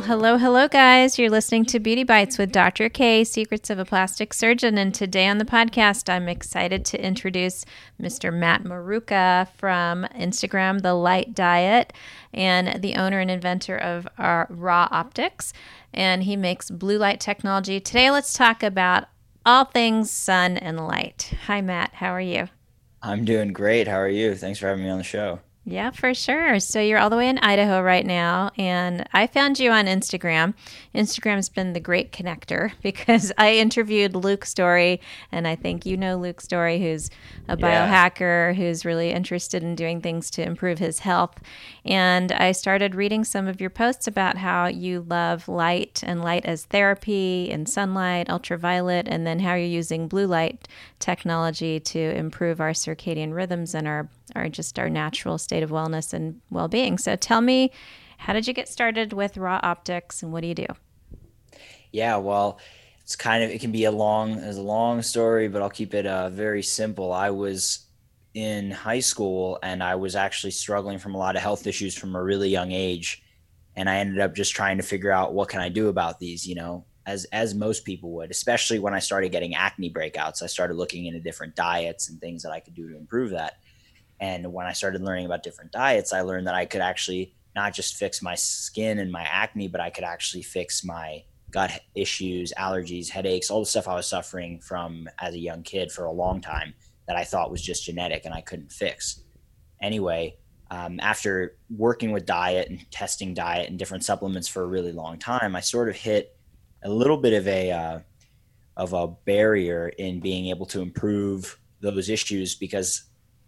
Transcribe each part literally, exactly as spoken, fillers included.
hello, hello, guys. You're listening to Beauty Bites with Doctor K, Secrets of a Plastic Surgeon. And today on the podcast, I'm excited to introduce Mister Matt Maruca from Instagram, The Light Diet, and the owner and inventor of our Raw Optics. And he makes blue light technology. Today, let's talk about all things sun and light. Hi, Matt. How are you? I'm doing great. How are you? Thanks for having me on the show. Yeah, for sure. So you're all the way in Idaho right now, and I found you on Instagram. Instagram's been the great connector because I interviewed Luke Story, and I think you know Luke Story, who's a Yeah. biohacker who's really interested in doing things to improve his health. And I started reading some of your posts about how you love light and light as therapy and sunlight, ultraviolet, and then how you're using blue light technology to improve our circadian rhythms and our, our just our natural state of wellness and well-being. So tell me, how did you get started with Raw Optics and what do you do? Yeah, well, it's kind of it can be a long as a long story, but I'll keep it uh, very simple. I was in high school and I was actually struggling from a lot of health issues from a really young age, and I ended up just trying to figure out what can I do about these, you know, as as most people would, especially when I started getting acne breakouts. I started looking into different diets and things that I could do to improve that. And when I started learning about different diets, I learned that I could actually not just fix my skin and my acne, but I could actually fix my gut issues, allergies, headaches, all the stuff I was suffering from as a young kid for a long time that I thought was just genetic and I couldn't fix. Anyway, um, after working with diet and testing diet and different supplements for a really long time, I sort of hit a little bit of a uh, of a barrier in being able to improve those issues because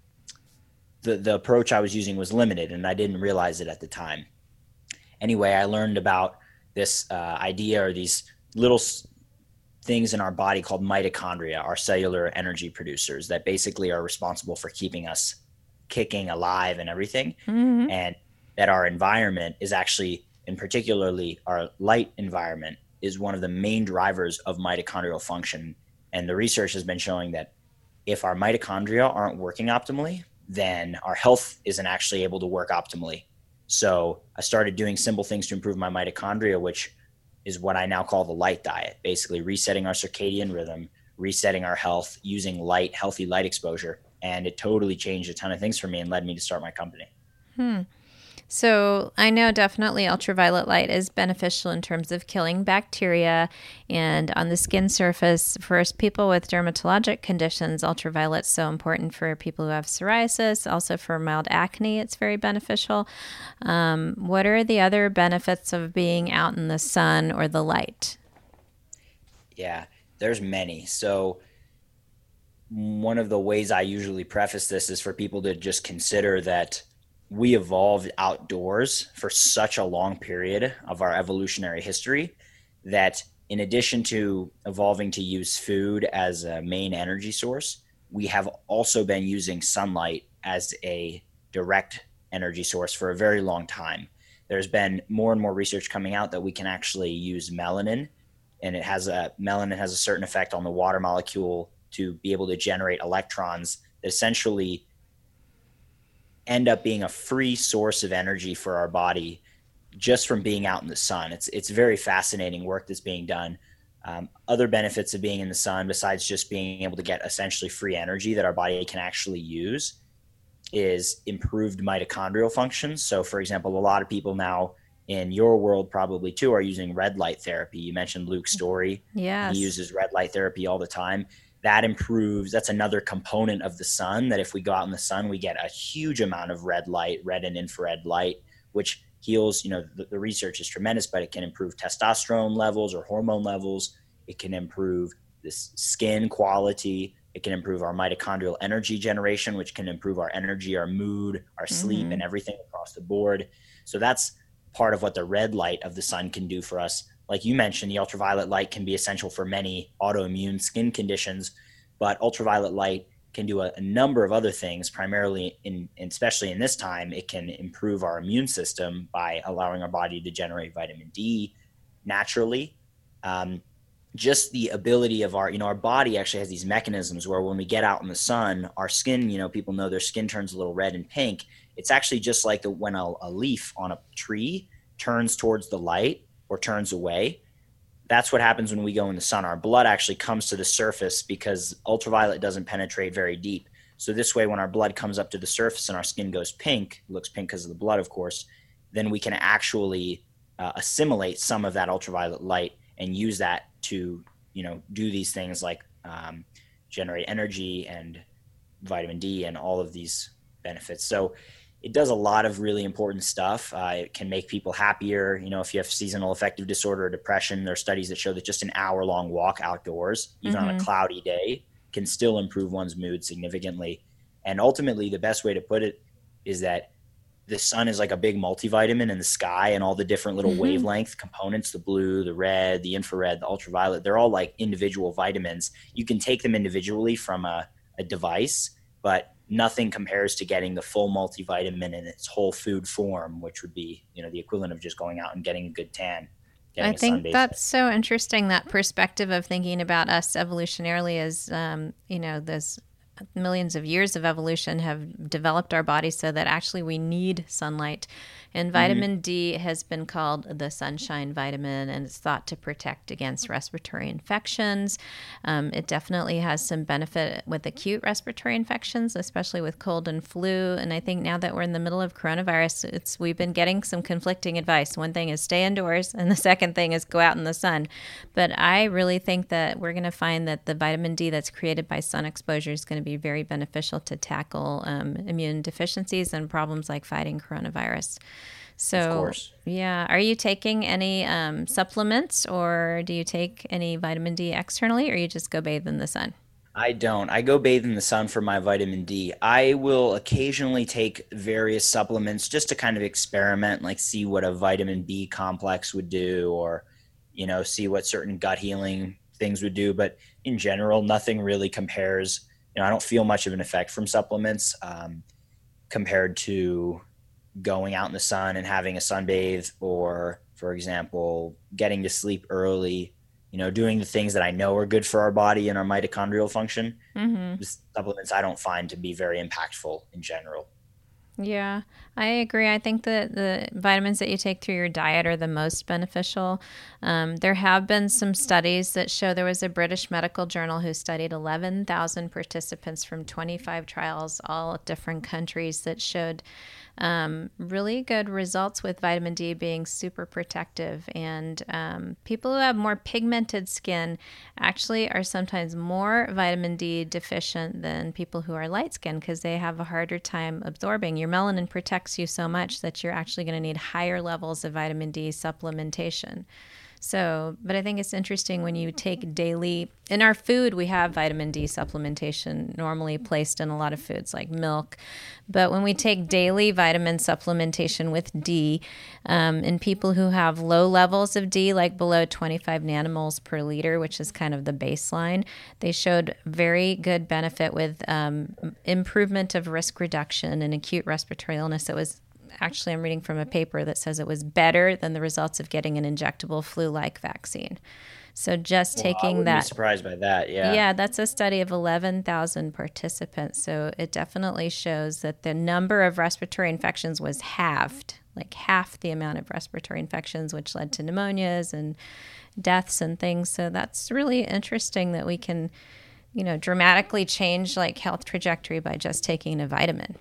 the the approach I was using was limited, and I didn't realize it at the time. Anyway, I learned about this uh, idea or these little s- things in our body called mitochondria, our cellular energy producers that basically are responsible for keeping us kicking, alive, and everything. Mm-hmm. And that our environment is actually, in particularly our light environment, is one of the main drivers of mitochondrial function. And the research has been showing that if our mitochondria aren't working optimally, then our health isn't actually able to work optimally. So I started doing simple things to improve my mitochondria, which is what I now call the light diet, basically resetting our circadian rhythm, resetting our health using light, healthy light exposure. And it totally changed a ton of things for me and led me to start my company. Hmm. So I know definitely ultraviolet light is beneficial in terms of killing bacteria and on the skin surface. For people with dermatologic conditions, ultraviolet's so important for people who have psoriasis, also for mild acne, it's very beneficial. Um, what are the other benefits of being out in the sun or the light? Yeah, there's many. So one of the ways I usually preface this is for people to just consider that we evolved outdoors for such a long period of our evolutionary history that in addition to evolving to use food as a main energy source, we have also been using sunlight as a direct energy source for a very long time. There's been more and more research coming out that we can actually use melanin, and it has a melanin has a certain effect on the water molecule to be able to generate electrons that essentially end up being a free source of energy for our body just from being out in the sun. It's it's very fascinating work that's being done. Um, other benefits of being in the sun, besides just being able to get essentially free energy that our body can actually use, is improved mitochondrial functions. So, for example, a lot of people now in your world probably too are using red light therapy. You mentioned Luke's story. He Yes. uses red light therapy all the time. That improves, that's another component of the sun, that if we go out in the sun, we get a huge amount of red light, red and infrared light, which heals, you know, the, the research is tremendous, but it can improve testosterone levels or hormone levels. It can improve this skin quality. It can improve our mitochondrial energy generation, which can improve our energy, our mood, our sleep, Mm-hmm. and everything across the board. So that's part of what the red light of the sun can do for us. Like you mentioned, the ultraviolet light can be essential for many autoimmune skin conditions, but ultraviolet light can do a, a number of other things, primarily in, especially in this time, it can improve our immune system by allowing our body to generate vitamin D naturally. Um, just the ability of our, you know, our body actually has these mechanisms where when we get out in the sun, our skin, you know, people know their skin turns a little red and pink. It's actually just like the, when a, a leaf on a tree turns towards the light. or turns away. That's what happens when we go in the sun. Our blood actually comes to the surface because ultraviolet doesn't penetrate very deep. So this way, when our blood comes up to the surface and our skin goes pink, it looks pink because of the blood, of course, then we can actually uh, assimilate some of that ultraviolet light and use that to, you know, do these things like um, generate energy and vitamin D and all of these benefits. So it does a lot of really important stuff. Uh, it can make people happier. You know, if you have seasonal affective disorder or depression, there are studies that show that just an hour long walk outdoors, even on a Mm-hmm. cloudy day, can still improve one's mood significantly. And ultimately, the best way to put it is that the sun is like a big multivitamin in the sky, and all the different little Mm-hmm. wavelength components, the blue, the red, the infrared, the ultraviolet, they're all like individual vitamins. You can take them individually from a, a device, but nothing compares to getting the full multivitamin in its whole food form, which would be, you know, the equivalent of just going out and getting a good tan, I getting a think sunbathe. that's so interesting, that perspective of thinking about us evolutionarily as, um, you know, those millions of years of evolution have developed our bodies so that actually we need sunlight. And Mm-hmm. vitamin D has been called the sunshine vitamin, and it's thought to protect against respiratory infections. Um, it definitely has some benefit with acute respiratory infections, especially with cold and flu. And I think now that we're in the middle of coronavirus, it's we've been getting some conflicting advice. One thing is stay indoors, and the second thing is go out in the sun. But I really think that we're going to find that the vitamin D that's created by sun exposure is going to be very beneficial to tackle um, immune deficiencies and problems like fighting coronavirus. Of So, course. yeah, are you taking any um, supplements, or do you take any vitamin D externally, or you just go bathe in the sun? I don't. I go bathe in the sun for my vitamin D. I will occasionally take various supplements just to kind of experiment, like see what a vitamin B complex would do, or, you know, see what certain gut healing things would do. But in general, nothing really compares. You know, I don't feel much of an effect from supplements um, compared to going out in the sun and having a sunbathe, or, for example, getting to sleep early, you know, doing the things that I know are good for our body and our mitochondrial function. Mm-hmm. The supplements I don't find to be very impactful in general. Yeah, I agree. I think that the vitamins that you take through your diet are the most beneficial. Um, there have been some studies that show there was a British medical journal who studied eleven thousand participants from twenty-five trials, all different countries, that showed um, really good results with vitamin D being super protective. And um, people who have more pigmented skin actually are sometimes more vitamin D deficient than people who are light skinned because they have a harder time absorbing. Your melanin protects you so much that you're actually going to need higher levels of vitamin D supplementation. So, but I think it's interesting when you take daily, in our food, we have vitamin D supplementation normally placed in a lot of foods like milk. But when we take daily vitamin supplementation with D, um, in people who have low levels of D, like below twenty-five nanomoles per liter, which is kind of the baseline, they showed very good benefit with um, improvement of risk reduction in acute respiratory illness. It was actually, I'm reading from a paper that says it was better than the results of getting an injectable flu-like vaccine. So just Well, I taking wouldn't be that, surprised by that. Yeah. yeah, that's a study of eleven thousand participants. So it definitely shows that the number of respiratory infections was halved, like half the amount of respiratory infections, which led to pneumonias and deaths and things. So that's really interesting that we can, you know, dramatically change like health trajectory by just taking a vitamin.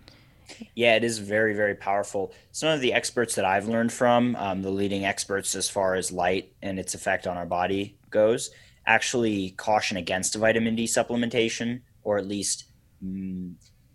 Yeah, it is very, very powerful. Some of the experts that I've learned from, um, the leading experts as far as light and its effect on our body goes, actually caution against vitamin D supplementation, or at least mm,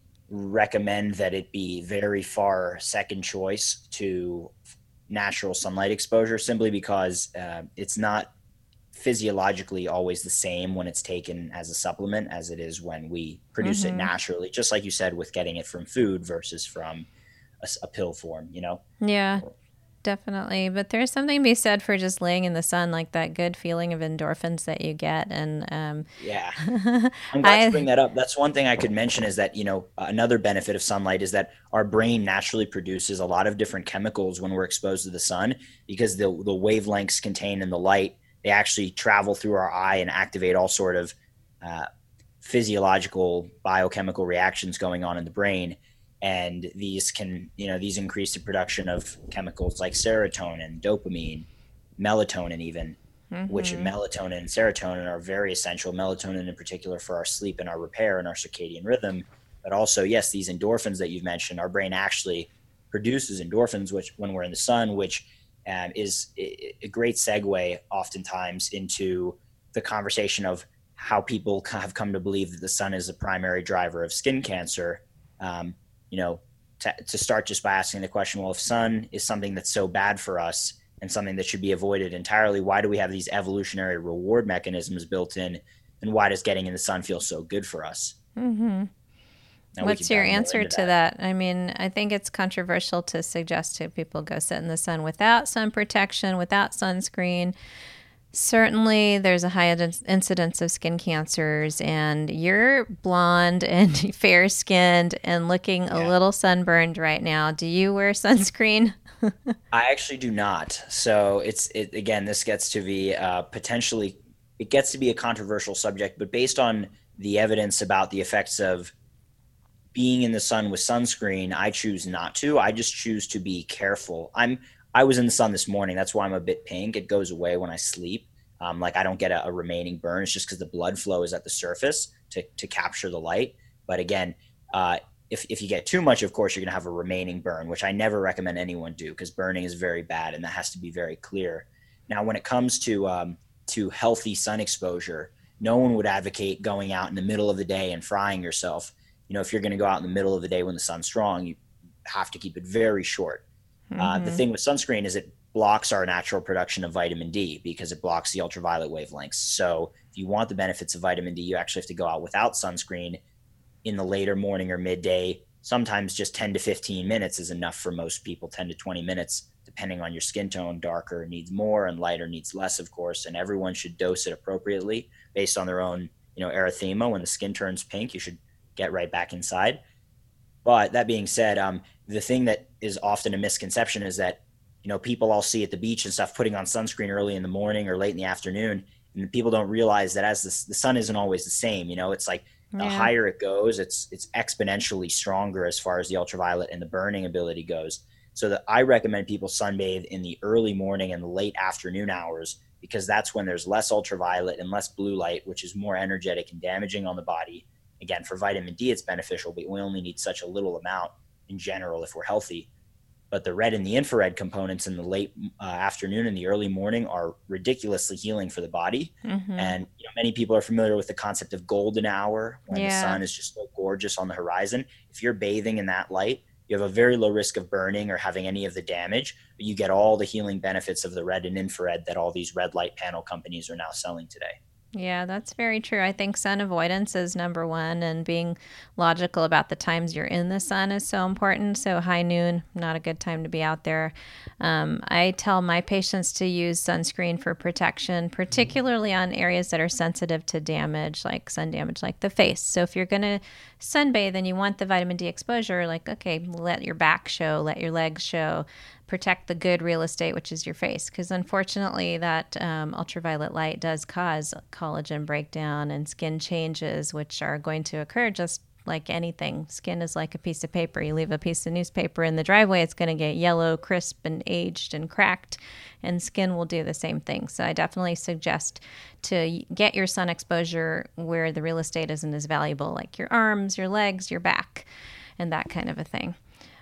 recommend that it be very far second choice to natural sunlight exposure, simply because uh, it's not physiologically always the same when it's taken as a supplement as it is when we produce it Mm-hmm. naturally, just like you said, with getting it from food versus from a, a pill form, you know? Yeah, definitely. But there's something to be said for just laying in the sun, like that good feeling of endorphins that you get. And um, Yeah. I'm glad you bring I, that up. That's one thing I could mention, is that, you know, another benefit of sunlight is that our brain naturally produces a lot of different chemicals when we're exposed to the sun, because the, the wavelengths contained in the light, they actually travel through our eye and activate all sort of uh, physiological biochemical reactions going on in the brain. And these can, you know, these increase the production of chemicals like serotonin, dopamine, melatonin even, which Mm-hmm. melatonin and serotonin are very essential. Melatonin in particular for our sleep and our repair and our circadian rhythm. But also, yes, these endorphins that you've mentioned, our brain actually produces endorphins, which when we're in the sun, which um, is a great segue oftentimes into the conversation of how people have come to believe that the sun is the primary driver of skin cancer. Um, you know, to, to start just by asking the question, well, if sun is something that's so bad for us and something that should be avoided entirely, why do we have these evolutionary reward mechanisms built in? And why does getting in the sun feel so good for us? Mm-hmm. Now we can What's your dive more answer into to that. that? I mean, I think it's controversial to suggest to people go sit in the sun without sun protection, without sunscreen. Certainly, there's a high incidence of skin cancers, and you're blonde and fair skinned and looking a Yeah. little sunburned right now. Do you wear sunscreen? I actually do not. So it's it again, this gets to be uh, potentially it gets to be a controversial subject, but based on the evidence about the effects of being in the sun with sunscreen, I choose not to. I just choose to be careful. I'm I was in the sun this morning. That's why I'm a bit pink. It goes away when I sleep. Um, like I don't get a, a remaining burn. It's just because the blood flow is at the surface to to capture the light. But again, uh, if if you get too much, of course, you're gonna have a remaining burn, which I never recommend anyone do because burning is very bad, and that has to be very clear. Now, when it comes to um, to healthy sun exposure, no one would advocate going out in the middle of the day and frying yourself. You know, if you're going to go out in the middle of the day when the sun's strong, you have to keep it very short. Uh, the Mm-hmm. thing with sunscreen is it blocks our natural production of vitamin D because it blocks the ultraviolet wavelengths. So if you want the benefits of vitamin D, you actually have to go out without sunscreen in the later morning or midday. Sometimes just ten to fifteen minutes is enough for most people, ten to twenty minutes, depending on your skin tone. Darker needs more and lighter needs less, of course, and everyone should dose it appropriately based on their own, you know, erythema. When the skin turns pink, you should get right back inside. But that being said, um, the thing that is often a misconception is that, you know, people I'll see at the beach and stuff putting on sunscreen early in the morning or late in the afternoon, and people don't realize that as the, the sun isn't always the same. You know, it's like the Yeah. higher it goes, it's it's exponentially stronger as far as the ultraviolet and the burning ability goes. So that I recommend people sunbathe in the early morning and the late afternoon hours because that's when there's less ultraviolet and less blue light, which is more energetic and damaging on the body. Again, for vitamin D, it's beneficial, but we only need such a little amount in general if we're healthy. But the red and the infrared components in the late uh, afternoon and the early morning are ridiculously healing for the body. Mm-hmm. And you know, many people are familiar with the concept of golden hour when the Yeah. sun is just so gorgeous on the horizon. If you're bathing in that light, you have a very low risk of burning or having any of the damage, but you get all the healing benefits of the red and infrared that all these red light panel companies are now selling today. Yeah, that's very true. I think sun avoidance is number one, and being logical about the times you're in the sun is so important. So, high noon, not a good time to be out there. Um, I tell my patients to use sunscreen for protection, particularly on areas that are sensitive to damage, like sun damage, like the face. So, if you're going to sunbathe and you want the vitamin D exposure, like, okay, let your back show, let your legs show, protect the good real estate, which is your face. Because unfortunately, that um, ultraviolet light does cause collagen breakdown and skin changes, which are going to occur just like anything. Skin is like a piece of paper. You leave a piece of newspaper in the driveway, it's going to get yellow, crisp, and aged and cracked, and skin will do the same thing. So I definitely suggest to get your sun exposure where the real estate isn't as valuable, like your arms, your legs, your back, and that kind of a thing.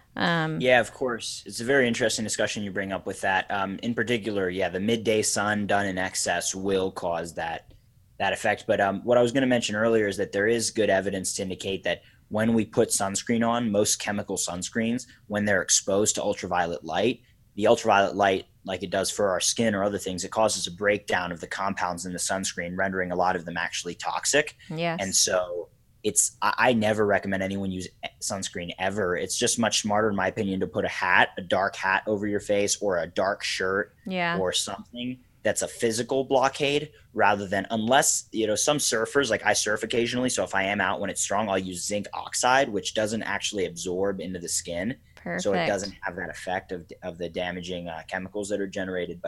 Um, Yeah, of course. It's a very interesting discussion you bring up with that. Um, in particular, yeah, the midday sun done in excess will cause that that effect. But um, what I was going to mention earlier is that there is good evidence to indicate that when we put sunscreen on, most chemical sunscreens, when they're exposed to ultraviolet light, the ultraviolet light, like it does for our skin or other things, it causes a breakdown of the compounds in the sunscreen, rendering a lot of them actually toxic. And yes. so it's I, I never recommend anyone use sunscreen ever. It's just much smarter, in my opinion, to put a hat, a dark hat over your face or a dark shirt Yeah. or something that's a physical blockade rather than, unless, you know, some surfers, like I surf occasionally. So if I am out when it's strong, I'll use zinc oxide, which doesn't actually absorb into the skin. So it doesn't Perfect. have that effect of, of the damaging uh, chemicals that are generated. But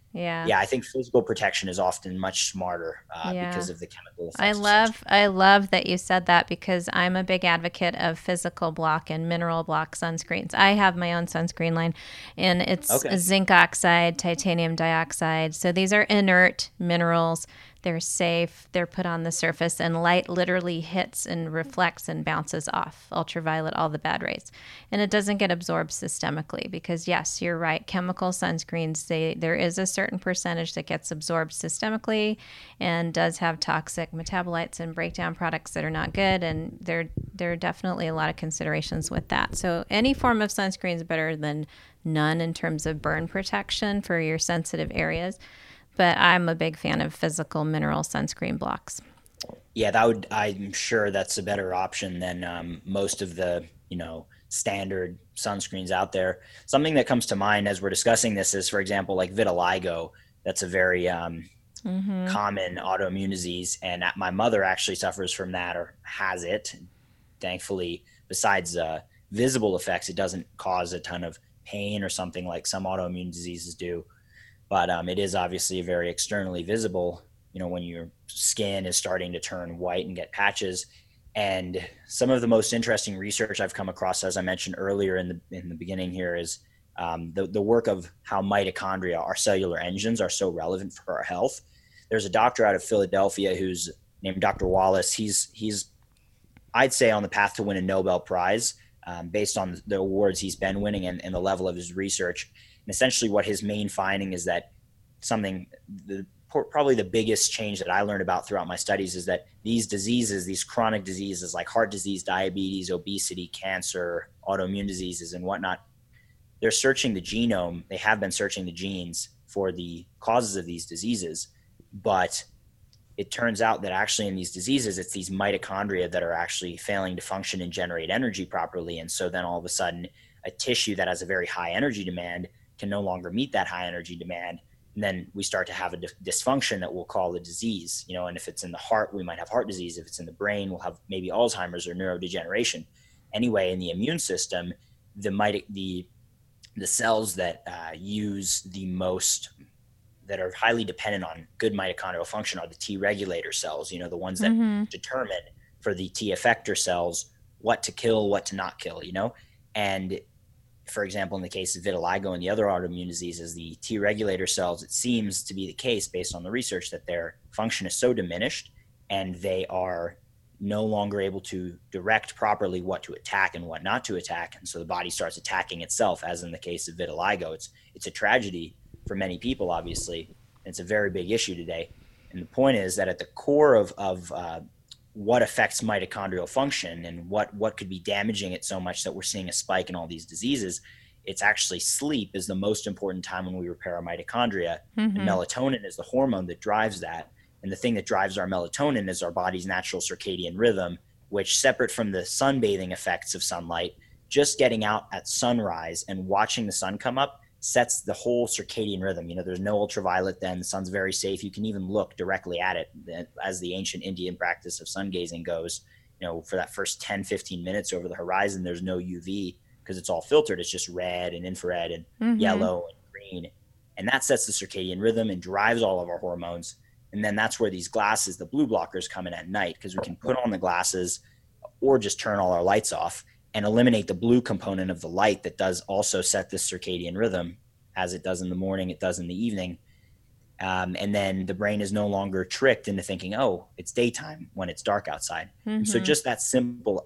Yeah. Yeah, I think physical protection is often much smarter uh, Yeah. because of the chemical I effects of love sunscreen. I love that you said that because I'm a big advocate of physical block and mineral block sunscreens. I have my own sunscreen line and it's Okay. zinc oxide, titanium dioxide. So these are inert minerals. They're safe. They're put on the surface and light literally hits and reflects and bounces off ultraviolet, all the bad rays. And it doesn't get absorbed systemically because yes, you're right. Chemical sunscreens, they there is a certain percentage that gets absorbed systemically and does have toxic metabolites and breakdown products that are not good. And there there are definitely a lot of considerations with that. So any form of sunscreen is better than none in terms of burn protection for your sensitive areas. But I'm a big fan of physical mineral sunscreen blocks. Yeah, that would, I'm sure that's a better option than um, most of the, you know, standard sunscreens out there. Something that comes to mind as we're discussing this is, for example, like vitiligo. That's a very um, Mm-hmm. common autoimmune disease. And my mother actually suffers from that or has it. Thankfully, besides uh, visible effects, it doesn't cause a ton of pain or something like some autoimmune diseases do. But um, it is obviously very externally visible, you know, when your skin is starting to turn white and get patches. And some of the most interesting research I've come across, as I mentioned earlier in the in the beginning here, is um, the the work of how mitochondria, our cellular engines, are so relevant for our health. There's a doctor out of Philadelphia who's named doctor Wallace. He's he's I'd say on the path to win a Nobel Prize um, based on the awards he's been winning and, and the level of his research. And essentially, what his main finding is that something the probably the biggest change that I learned about throughout my studies is that these diseases, these chronic diseases like heart disease, diabetes, obesity, cancer, autoimmune diseases, and whatnot, they're searching the genome. They have been searching the genes for the causes of these diseases, but it turns out that actually in these diseases, it's these mitochondria that are actually failing to function and generate energy properly. And so then all of a sudden, a tissue that has a very high energy demand can no longer meet that high energy demand. And then we start to have a dysfunction that we'll call a disease. You know, and if it's in the heart, we might have heart disease. If it's in the brain, we'll have maybe Alzheimer's or neurodegeneration. Anyway, in the immune system, the mit- the the cells that uh, use the most that are highly dependent on good mitochondrial function are the T regulator cells, you know, the ones that Mm-hmm. determine for the T effector cells what to kill, what to not kill, you know? And for example, in the case of vitiligo and the other autoimmune diseases, the T regulator cells, it seems to be the case based on the research that their function is so diminished and they are no longer able to direct properly what to attack and what not to attack. And so the body starts attacking itself, as in the case of vitiligo. It's it's a tragedy for many people, obviously. And it's a very big issue today. And the point is that at the core of, of uh, what affects mitochondrial function and what, what could be damaging it so much that we're seeing a spike in all these diseases, it's actually sleep is the most important time when we repair our mitochondria. And Mm-hmm. melatonin is the hormone that drives that. And the thing that drives our melatonin is our body's natural circadian rhythm, which, separate from the sunbathing effects of sunlight, just getting out at sunrise and watching the sun come up sets the whole circadian rhythm. You know, there's no ultraviolet then. The sun's very safe. You can even look directly at it, as the ancient Indian practice of sun gazing goes. You know, for that first ten, fifteen minutes over the horizon, there's no U V because it's all filtered. It's just red and infrared and Mm-hmm. yellow and green. And that sets the circadian rhythm and drives all of our hormones. And then that's where these glasses, the blue blockers, come in at night because we can put on the glasses or just turn all our lights off and eliminate the blue component of the light that does also set this circadian rhythm, as it does in the morning, it does in the evening. Um, and then the brain is no longer tricked into thinking, oh, it's daytime when it's dark outside. And so Mm-hmm. just that simple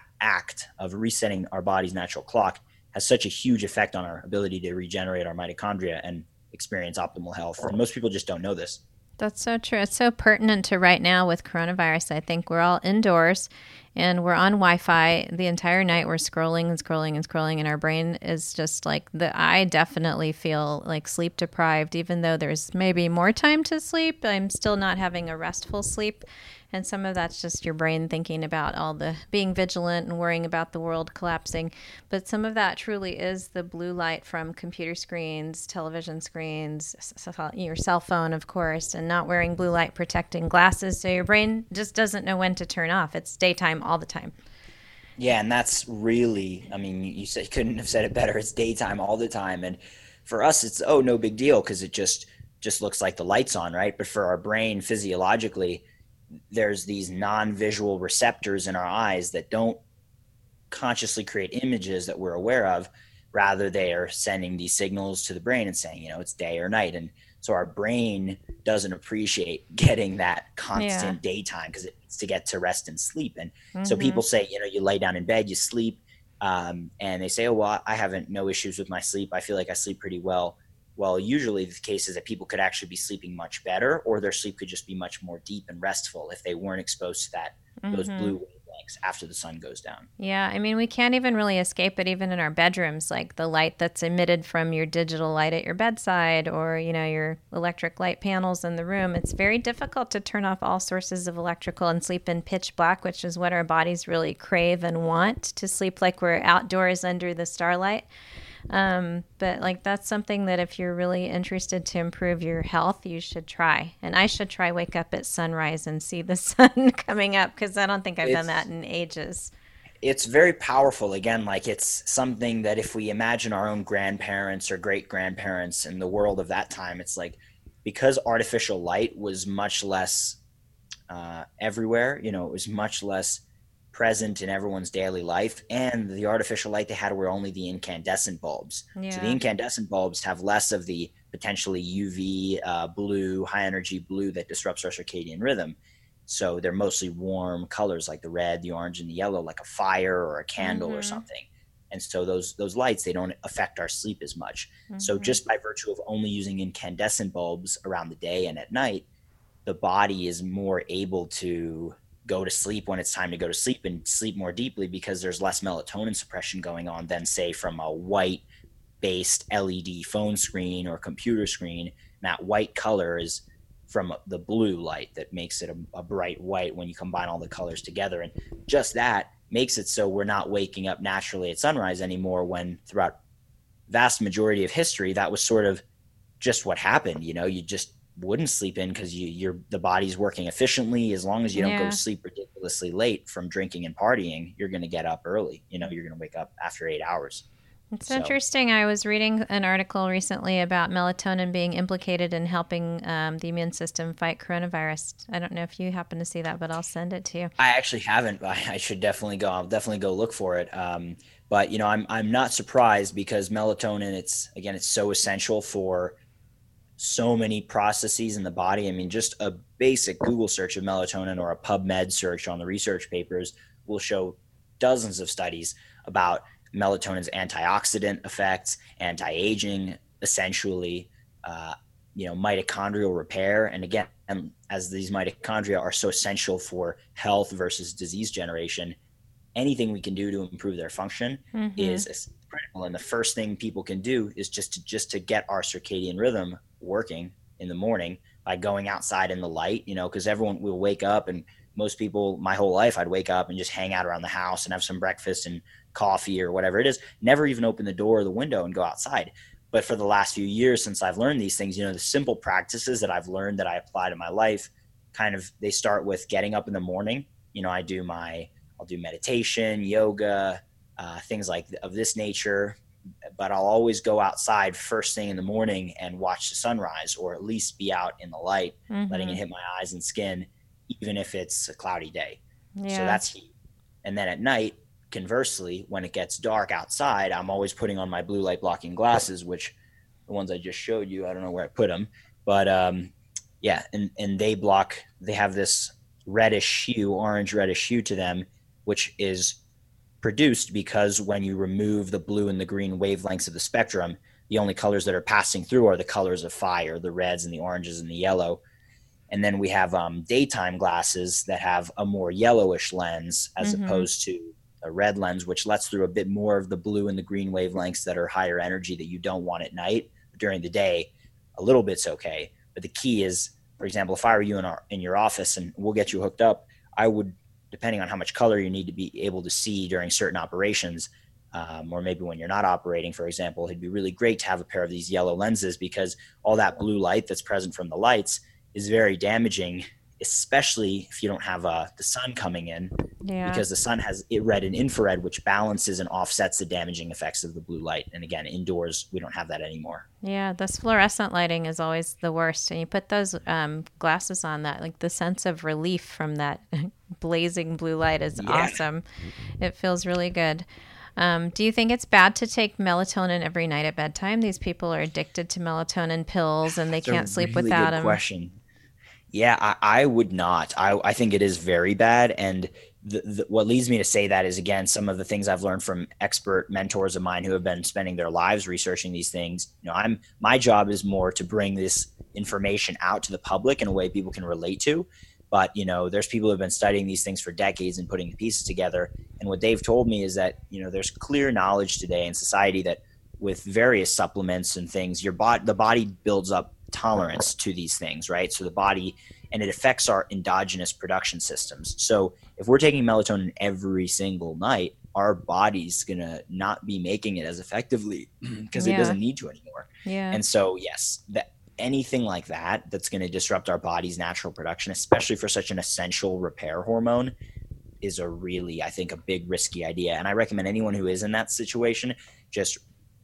act of resetting our body's natural clock has such a huge effect on our ability to regenerate our mitochondria and experience optimal health. And most people just don't know this. That's so true. It's so pertinent to right now with coronavirus. I think we're all indoors and we're on Wi-Fi the entire night. We're scrolling and scrolling and scrolling, and our brain is just like the. I definitely feel like sleep deprived, even though there's maybe more time to sleep. I'm still not having a restful sleep. And some of that's just your brain thinking about all the being vigilant and worrying about the world collapsing. But some of that truly is the blue light from computer screens, television screens, your cell phone, of course, and not wearing blue light protecting glasses. So your brain just doesn't know when to turn off. It's daytime all the time. Yeah, and that's really, I mean, you said you couldn't have said it better. It's daytime all the time. And for us, it's, oh, no big deal because it just just looks like the lights on, right? But for our brain, physiologically, there's these non-visual receptors in our eyes that don't consciously create images that we're aware of. Rather, they are sending these signals to the brain and saying, you know, it's day or night. And so our brain doesn't appreciate getting that Yeah. constant daytime because it needs to get to rest and sleep. And so Mm-hmm. people say, you know, you lay down in bed, you sleep, um, and they say, oh, well, I haven't no issues with my sleep. I feel like I sleep pretty well. Well, usually the case is that people could actually be sleeping much better, or their sleep could just be much more deep and restful if they weren't exposed to that those Mm-hmm. blue wavelengths after the sun goes down. Yeah, I mean, we can't even really escape it even in our bedrooms, like the light that's emitted from your digital light at your bedside or, you know, your electric light panels in the room. It's very difficult to turn off all sources of electrical and sleep in pitch black, which is what our bodies really crave and want to sleep like we're outdoors under the starlight. Um, but like that's something that if you're really interested to improve your health, you should try. And I should try wake up at sunrise and see the sun coming up because I don't think I've done that It's in ages. it's very powerful. Again, like it's something that if we imagine our own grandparents or great grandparents in the world of that time, it's like because artificial light was much less uh, everywhere, you know, it was much less present in everyone's daily life. And the artificial light they had were only the incandescent bulbs. So the Yeah. incandescent bulbs have less of the potentially U V uh, blue, high energy blue that disrupts our circadian rhythm. So they're mostly warm colors like the red, the orange, and the yellow, like a fire or a candle or Mm-hmm. something. And so those those lights they don't affect our sleep as much. So Mm-hmm. just by virtue of only using incandescent bulbs around the day and at night, the body is more able to go to sleep when it's time to go to sleep and sleep more deeply because there's less melatonin suppression going on than say from a white based L E D phone screen or computer screen. And that white color is from the blue light that makes it a, a bright white when you combine all the colors together. And just that makes it so we're not waking up naturally at sunrise anymore when throughout vast majority of history that was sort of just what happened. You know, you just wouldn't sleep in because you you're the body's working efficiently. As long as you don't go to Yeah. sleep ridiculously late from drinking and partying, you're going to get up early. You know, you're going to wake up after eight hours. It's So interesting. I was reading an article recently about melatonin being implicated in helping um, the immune system fight coronavirus. I don't know if you happen to see that, but I'll send it to you. I actually haven't. I, I should definitely go. I'll definitely go look for it. Um, but you know, I'm I'm not surprised because melatonin. It's again, it's so essential for so many processes in the body. I mean, just a basic Google search of melatonin or a PubMed search on the research papers will show dozens of studies about melatonin's antioxidant effects, anti-aging, essentially, uh, you know, mitochondrial repair. And again, as these mitochondria are so essential for health versus disease generation, anything we can do to improve their function Mm-hmm. is critical. And the first thing people can do is just to just to get our circadian rhythm working in the morning by going outside in the light, you know, because everyone will wake up and most people, my whole life, I'd wake up and just hang out around the house and have some breakfast and coffee or whatever it is, never even open the door or the window and go outside. But for the last few years, since I've learned these things, you know, the simple practices that I've learned that I apply to my life kind of, they start with getting up in the morning. You know, I do my, I'll do meditation, yoga, uh, things like of this nature, but I'll always go outside first thing in the morning and watch the sunrise, or at least be out in the light, letting Mm-hmm. it hit my eyes and skin, even if it's a cloudy day. So Yeah. that's heat. And then at night, conversely, when it gets dark outside, I'm always putting on my blue light blocking glasses, which the ones I just showed you, I don't know where I put them, but um, yeah, and and they block. They have this reddish hue, orange reddish hue to them, which is produced because when you remove the blue and the green wavelengths of the spectrum, the only colors that are passing through are the colors of fire, the reds and the oranges and the yellow. And then we have um, daytime glasses that have a more yellowish lens as Mm-hmm. opposed to a red lens, which lets through a bit more of the blue and the green wavelengths that are higher energy that you don't want at night. But during the day, a little bit's okay. But the key is, for example, if I were you in, our, in your office and we'll get you hooked up, I would, depending on how much color you need to be able to see during certain operations, um, or maybe when you're not operating, for example, it'd be really great to have a pair of these yellow lenses because all that blue light that's present from the lights is very damaging, especially if you don't have uh, the sun coming in, Yeah. because the sun has red and infrared, which balances and offsets the damaging effects of the blue light. And again, indoors, we don't have that anymore. Yeah, this fluorescent lighting is always the worst. And you put those um, glasses on, that, like the sense of relief from that blazing blue light is Yeah. awesome. It feels really good. Um, do you think it's bad to take melatonin every night at bedtime? These people are addicted to melatonin pills and they That's can't a sleep really without good them. question. Yeah, I, I would not. I, I think it is very bad. And the, the, what leads me to say that is, again, some of the things I've learned from expert mentors of mine who have been spending their lives researching these things. You know, I'm my job is more to bring this information out to the public in a way people can relate to. But, you know, there's people who have been studying these things for decades and putting the pieces together. And what they've told me is that, you know, there's clear knowledge today in society that with various supplements and things, your body, the body builds up tolerance to these things, right? So the body, and it affects our endogenous production systems. So if we're taking melatonin every single night, our body's gonna not be making it as effectively because Yeah. it doesn't need to anymore. Yeah. And so, yes, that anything like that that's going to disrupt our body's natural production, especially for such an essential repair hormone, is a really, I think, a big risky idea. And I recommend anyone who is in that situation just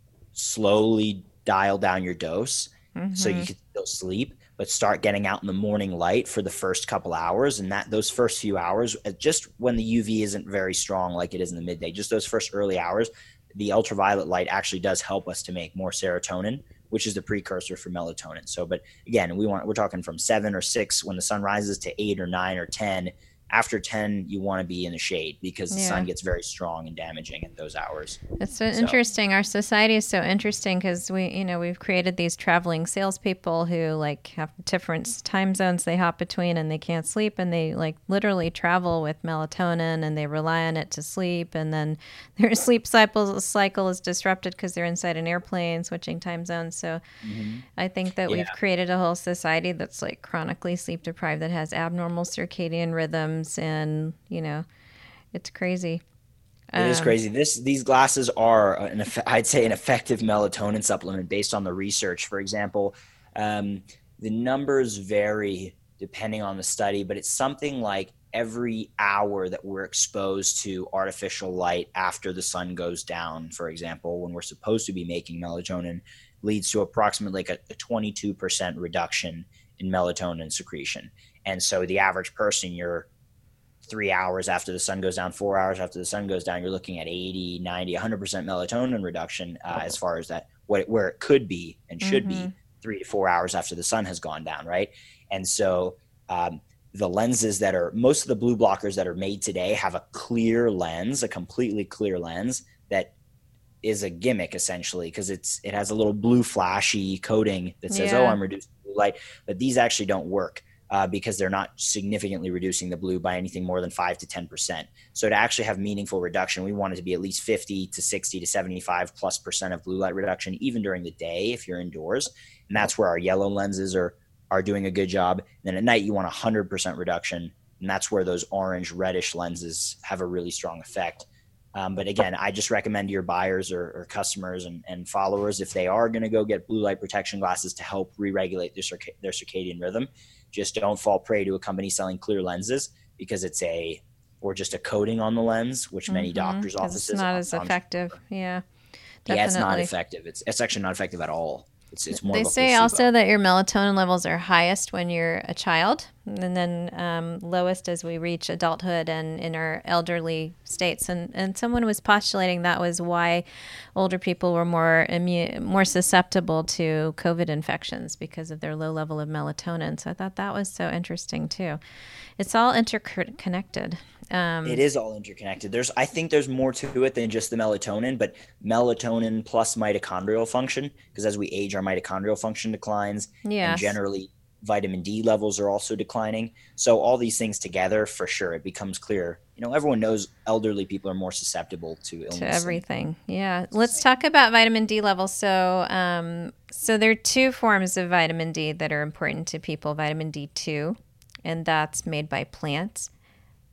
slowly dial down your dose Mm-hmm. so you can still sleep, but start getting out in the morning light for the first couple hours. And that those first few hours, just when the U V isn't very strong like it is in the midday, just those first early hours, the ultraviolet light actually does help us to make more serotonin, which is the precursor for melatonin. So, but again, we want, we're talking from seven or six when the sun rises to eight or nine or ten. After ten, you want to be in the shade because the Yeah. sun gets very strong and damaging at those hours. It's so So- interesting. Our society is so interesting because we, you know, we've created these traveling salespeople who like have different time zones they hop between and they can't sleep and they like literally travel with melatonin and they rely on it to sleep, and then their sleep cycle cycle is disrupted because they're inside an airplane switching time zones. So Mhm. I think that we've Yeah. created a whole society that's like chronically sleep deprived, that has abnormal circadian rhythms, and you know, it's crazy. It is Um, crazy. This these glasses are an eff- I'd say an effective melatonin supplement based on the research. For example, um, the numbers vary depending on the study, but it's something like every hour that we're exposed to artificial light after the sun goes down, for example, when we're supposed to be making melatonin, leads to approximately like a, a twenty-two percent reduction in melatonin secretion. And so the average person, you're three hours after the sun goes down, four hours after the sun goes down, you're looking at eighty, ninety, one hundred percent melatonin reduction uh, as far as that, what, where it could be and should Mhm. be three to four hours after the sun has gone down, right? And so um, the lenses that are, most of the blue blockers that are made today have a clear lens, a completely clear lens that is a gimmick essentially, because it's it has a little blue flashy coating that says, Yeah. oh, I'm reducing blue light, but these actually don't work. Uh, because they're not significantly reducing the blue by anything more than five to ten percent. So to actually have meaningful reduction, we want it to be at least fifty to sixty to seventy-five plus percent of blue light reduction, even during the day if you're indoors. And that's where our yellow lenses are are doing a good job. And then at night, you want one hundred percent reduction. And that's where those orange reddish lenses have a really strong effect. Um, but again, I just recommend to your buyers or, or customers and, and followers, if they are going to go get blue light protection glasses to help re-regulate their, circa- their circadian rhythm, just don't fall prey to a company selling clear lenses, because it's a, or just a coating on the lens, which many Mhm, doctors' 'cause offices. it's not I'm- as I'm- effective. Yeah, Yeah, it's not definitely. effective. It's it's actually not effective at all. It's it's more They of a say placebo. also that your melatonin levels are highest when you're a child, and then um, lowest as we reach adulthood and in our elderly states. And, and someone was postulating that was why older people were more immune, more susceptible to COVID infections because of their low level of melatonin. So I thought that was so interesting too. It's all interconnected. Um, It is all interconnected. There's, I think there's more to it than just the melatonin, but melatonin plus mitochondrial function, because as we age, our mitochondrial function declines, and Yes. generally vitamin D levels are also declining. So all these things together, for sure, it becomes clear. You know, everyone knows elderly people are more susceptible to illness. To and- everything. Yeah. Let's talk about vitamin D levels. So, um, so there are two forms of vitamin D that are important to people. Vitamin D two, and that's made by plants.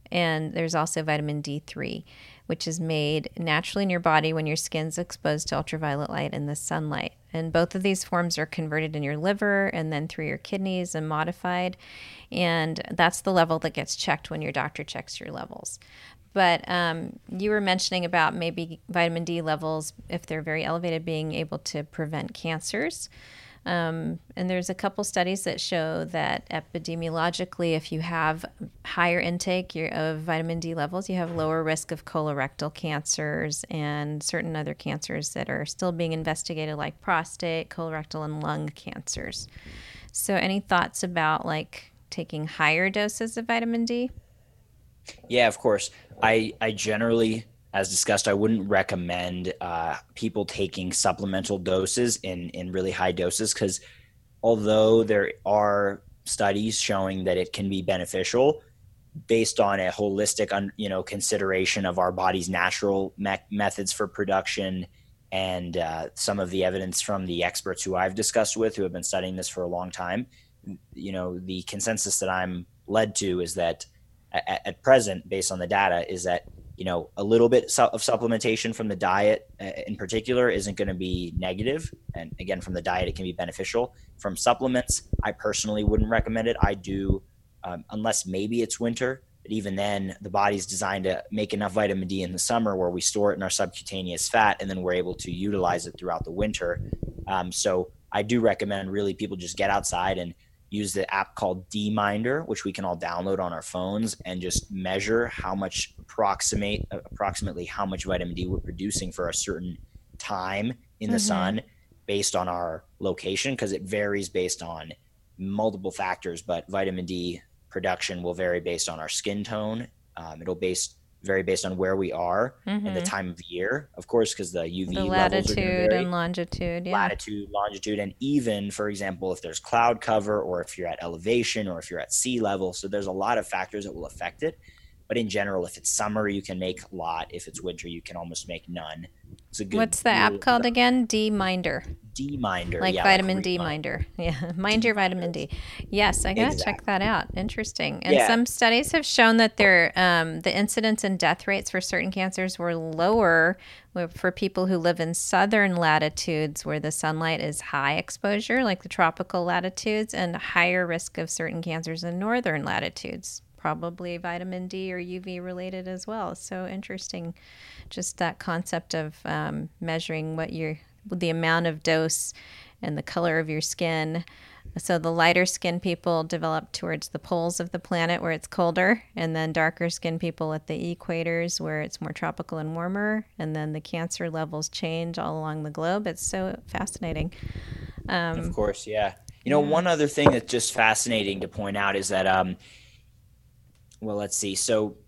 And there's also vitamin D three, which is made naturally in your body when your skin's exposed to ultraviolet light and the sunlight. And both of these forms are converted in your liver and then through your kidneys and modified. And that's the level that gets checked when your doctor checks your levels. But um, you were mentioning about maybe vitamin D levels, if they're very elevated, being able to prevent cancers. Um, and there's a couple studies that show that epidemiologically, if you have higher intake of vitamin D levels, you have lower risk of colorectal cancers and certain other cancers that are still being investigated, like prostate, colorectal, and lung cancers. So any thoughts about like taking higher doses of vitamin D? Yeah, of course. I, I generally, as discussed, I wouldn't recommend uh, people taking supplemental doses in, in really high doses, because although there are studies showing that it can be beneficial based on a holistic you know, consideration of our body's natural me- methods for production and uh, some of the evidence from the experts who I've discussed with who have been studying this for a long time, you know, the consensus that I'm led to is that at, at present, based on the data, is that you know, a little bit of supplementation from the diet in particular isn't going to be negative. And again, from the diet, it can be beneficial. From supplements, I personally wouldn't recommend it. I do, um, unless maybe it's winter, but even then the body's designed to make enough vitamin D in the summer where we store it in our subcutaneous fat and then we're able to utilize it throughout the winter. Um, so I do recommend really people just get outside and use the app called D-Minder, which we can all download on our phones, and just measure how much approximate approximately how much vitamin D we're producing for a certain time in the mm-hmm. sun based on our location, because it varies based on multiple factors, but vitamin D production will vary based on our skin tone. Um, it'll base vary based on where we are mm-hmm. and the time of year, of course, because the U V the levels are going to vary. Latitude and longitude, yeah. Latitude, longitude, and even, for example, if there's cloud cover or if you're at elevation or if you're at sea level. So there's a lot of factors that will affect it. But in general, if it's summer, you can make a lot. If it's winter, you can almost make none. It's a good. What's the app called again? D-Minder. D-Minder. Like yeah, vitamin like D minder. Yeah, mind your vitamin D. Yes, I gotta exactly. check that out. Interesting. And yeah. some studies have shown that there, um, the incidence and death rates for certain cancers were lower for people who live in southern latitudes where the sunlight is high exposure, like the tropical latitudes, and higher risk of certain cancers in northern latitudes. Probably vitamin D or U V related as well. So interesting, just that concept of um, measuring what your the amount of dose and the color of your skin. So the lighter skin people develop towards the poles of the planet where it's colder, and then darker skin people at the equators where it's more tropical and warmer, and then the cancer levels change all along the globe. It's so fascinating. Um, of course, yeah. You know, yeah. one other thing that's just fascinating to point out is that um, well, let's see. So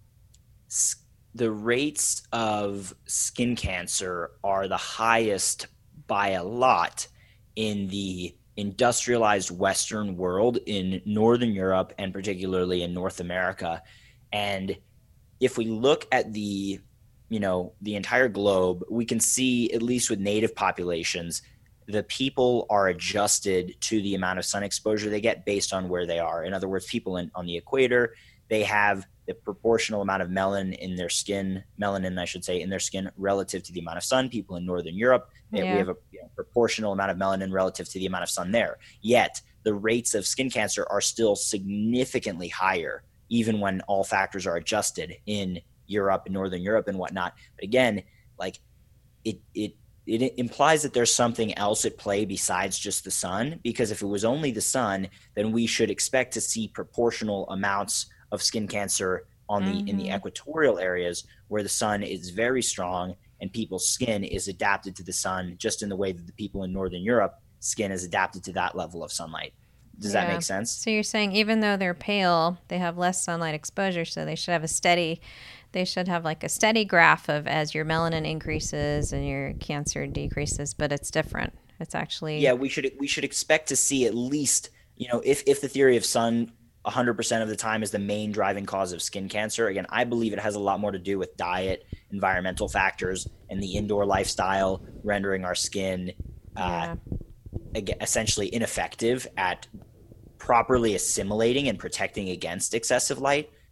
the rates of skin cancer are the highest by a lot in the industrialized Western world, in Northern Europe and particularly in North America. And if we look at the, you know, the entire globe, we can see, at least with native populations, the people are adjusted to the amount of sun exposure they get based on where they are. In other words, people in, on the equator, they have the proportional amount of melanin in their skin, melanin, I should say, in their skin relative to the amount of sun. People in Northern Europe, yeah. we have a you know, proportional amount of melanin relative to the amount of sun there. Yet the rates of skin cancer are still significantly higher, even when all factors are adjusted in Europe and Northern Europe and whatnot. But again, like it, it, it implies that there's something else at play besides just the sun, because if it was only the sun, then we should expect to see proportional amounts of skin cancer on the mm-hmm. in the equatorial areas where the sun is very strong and people's skin is adapted to the sun, just in the way that the people in Northern Europe skin is adapted to that level of sunlight. Does yeah. that make sense? So you're saying even though they're pale, they have less sunlight exposure, so they should have a steady, they should have like a steady graph of as your melanin increases and your cancer decreases, but it's different. It's actually yeah. We should we should expect to see at least, you know, if if the theory of sun one hundred percent of the time is the main driving cause of skin cancer. Again, I believe it has a lot more to do with diet, environmental factors, and the indoor lifestyle rendering our skin uh, yeah. essentially ineffective at properly assimilating and protecting against excessive light.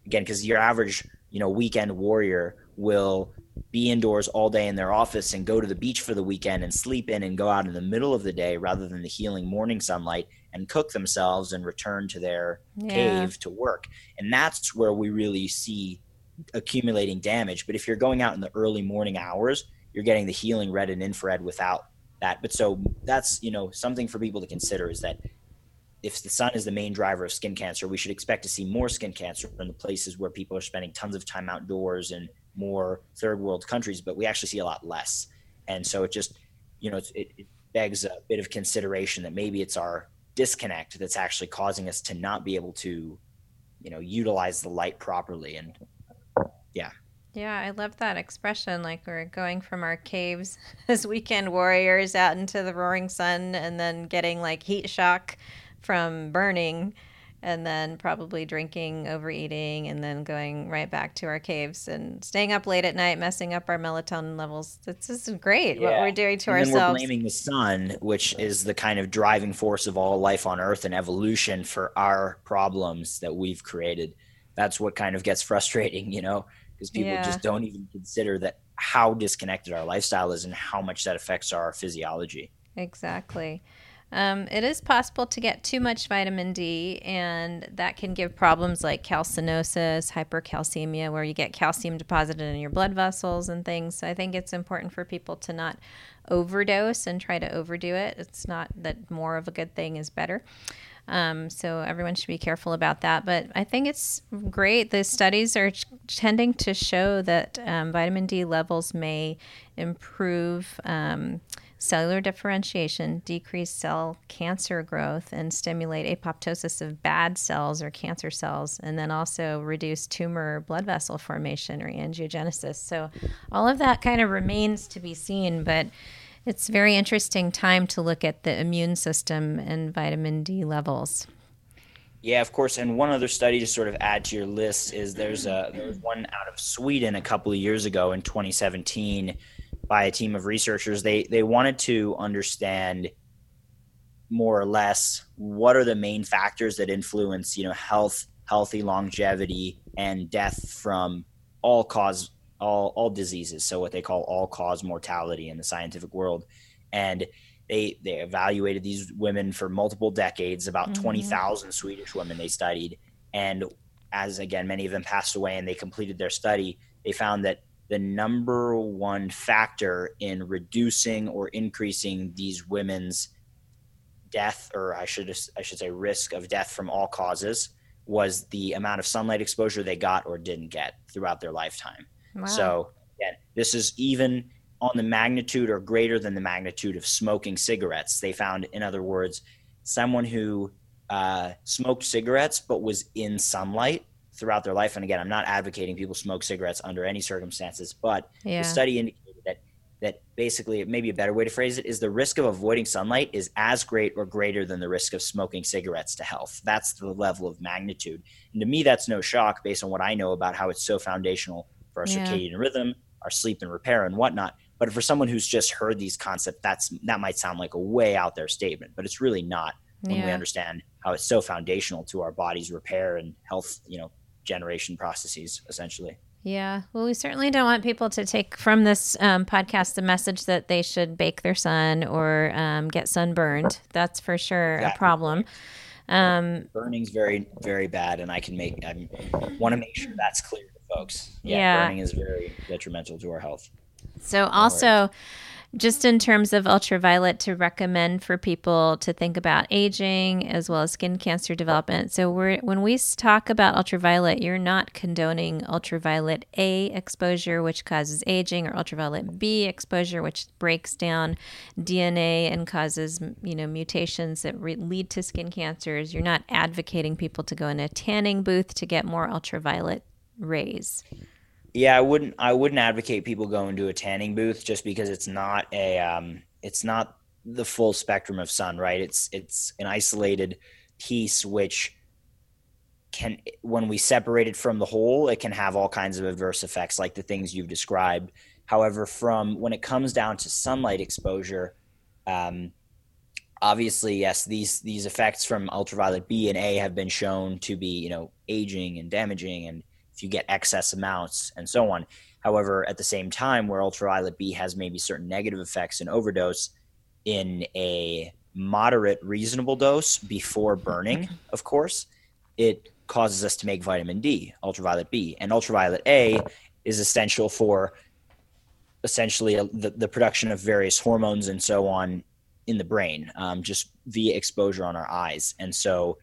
again, because your average, you know, weekend warrior will be indoors all day in their office and go to the beach for the weekend and sleep in and go out in the middle of the day rather than the healing morning sunlight and cook themselves and return to their Yeah. cave to work. And that's where we really see accumulating damage. But if you're going out in the early morning hours, you're getting the healing red and infrared without that. But so that's, you know, something for people to consider is that if the sun is the main driver of skin cancer, we should expect to see more skin cancer in the places where people are spending tons of time outdoors and more third world countries, but we actually see a lot less. And so it just, you know, it, it begs a bit of consideration that maybe it's our disconnect that's actually causing us to not be able to, you know, utilize the light properly. And yeah. Yeah, I love that expression. Like we're going from our caves as weekend warriors out into the roaring sun and then getting like heat shock from burning and then probably drinking, overeating, and then going right back to our caves and staying up late at night, messing up our melatonin levels. This is great what Yeah. we're doing to And then we're ourselves. blaming the sun, which is the kind of driving force of all life on Earth and evolution for our problems that we've created. That's what kind of gets frustrating, you know, because people Yeah. just don't even consider that how disconnected our lifestyle is and how much that affects our physiology. Exactly. Um, it is possible to get too much vitamin D, and that can give problems like calcinosis, hypercalcemia, where you get calcium deposited in your blood vessels and things. So I think it's important for people to not overdose and try to overdo it. It's not that more of a good thing is better. Um, so everyone should be careful about that. But I think it's great. The studies are tending to show that um, vitamin D levels may improve um, cellular differentiation, decrease cell cancer growth, and stimulate apoptosis of bad cells or cancer cells, and then also reduce tumor blood vessel formation or angiogenesis. So all of that kind of remains to be seen, but it's a very interesting time to look at the immune system and vitamin D levels. Yeah, of course. And one other study to sort of add to your list is there's a there was one out of Sweden a couple of years ago in twenty seventeen by a team of researchers. They they wanted to understand more or less what are the main factors that influence, you know, health, healthy longevity, and death from all cause all all diseases. So what they call all cause mortality in the scientific world. And they they evaluated these women for multiple decades, about twenty thousand Swedish women they studied. And as again, many of them passed away and they completed their study, they found that the number one factor in reducing or increasing these women's death, or I should I should say risk of death from all causes, was the amount of sunlight exposure they got or didn't get throughout their lifetime. Wow. So again, this is even on the magnitude or greater than the magnitude of smoking cigarettes. They found, in other words, someone who uh, smoked cigarettes but was in sunlight throughout their life. And again, I'm not advocating people smoke cigarettes under any circumstances, but Yeah. the study indicated that that basically, maybe a better way to phrase it is the risk of avoiding sunlight is as great or greater than the risk of smoking cigarettes to health. That's the level of magnitude. And to me, that's no shock based on what I know about how it's so foundational for our Yeah. circadian rhythm, our sleep and repair and whatnot. But for someone who's just heard these concepts, that's that might sound like a way out there statement, but it's really not when we Yeah. understand how it's so foundational to our body's repair and health, you know, generation processes, essentially. Yeah. Well, we certainly don't want people to take from this um, podcast the message that they should bake their sun or um, get sunburned. That's for sure a Exactly. problem. Um, Burning's very, very bad, and I can make I want to make sure that's clear to folks. Yeah, Yeah. burning is very detrimental to our health. so also, just in terms of ultraviolet, to recommend for people to think about aging as well as skin cancer development. So we're, when we s- talk about ultraviolet, you're not condoning ultraviolet A exposure, which causes aging, or ultraviolet B exposure, which breaks down D N A and causes, you know, mutations that re- lead to skin cancers. You're not advocating people to go in a tanning booth to get more ultraviolet rays. Yeah, I wouldn't I wouldn't advocate people going to a tanning booth just because it's not a um it's not the full spectrum of sun, right? It's it's an isolated piece which can, when we separate it from the whole, it can have all kinds of adverse effects like the things you've described. However, from when it comes down to sunlight exposure, um obviously, yes, these these effects from ultraviolet B and A have been shown to be, you know, aging and damaging and if you get excess amounts and so on. However, at the same time, where ultraviolet B has maybe certain negative effects in overdose, in a moderate, reasonable dose before burning, of course, it causes us to make vitamin D, ultraviolet B. And ultraviolet A is essential for essentially a, the, the production of various hormones and so on in the brain, um, just via exposure on our eyes. And so